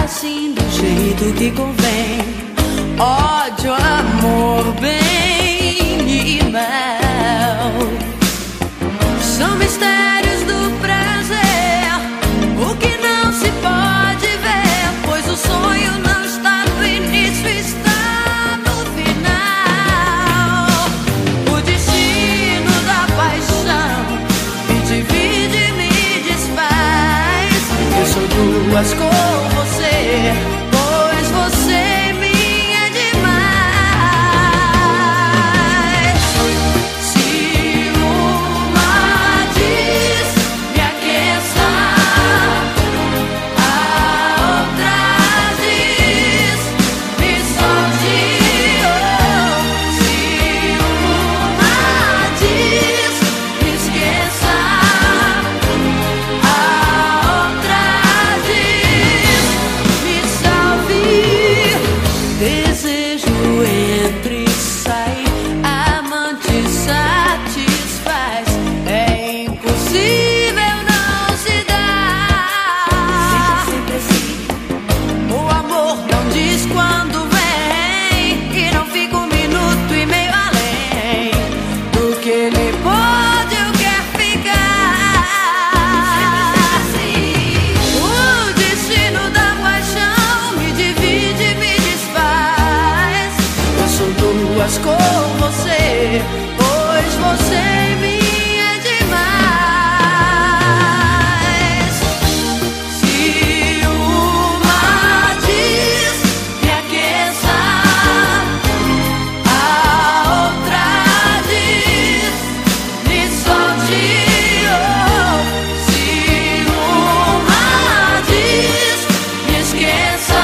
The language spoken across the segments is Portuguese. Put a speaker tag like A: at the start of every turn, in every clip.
A: assim do jeito que convém. Ódio, amor, bem e mal são mistérios do prazer, o que não se pode ver, pois o sonho não está no início, está no final. O destino da paixão me divide e me desfaz. Eu sou duas com você, pois você me é demais. Se uma diz me aqueça, a outra diz me solte. Se uma diz me esqueça, a outra diz me salve. Desejo entra e sai, amante satisfaz, é impossível não se dar. Sempre assim. O amor não diz quando vem e não fica um minuto e meio além do que ele pode ou quer ficar. O destino da paixão me divide e me desfaz. Eu sou duas com você, pois você me é demais. Se uma diz me aqueça, a outra diz me solte. Se uma diz me esqueça,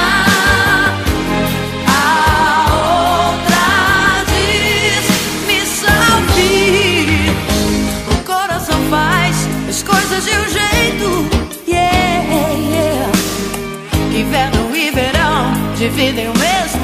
A: a outra diz me salve. O coração faz as coisas de um jeito, yeah, yeah. Inverno e verão dividem o mesmo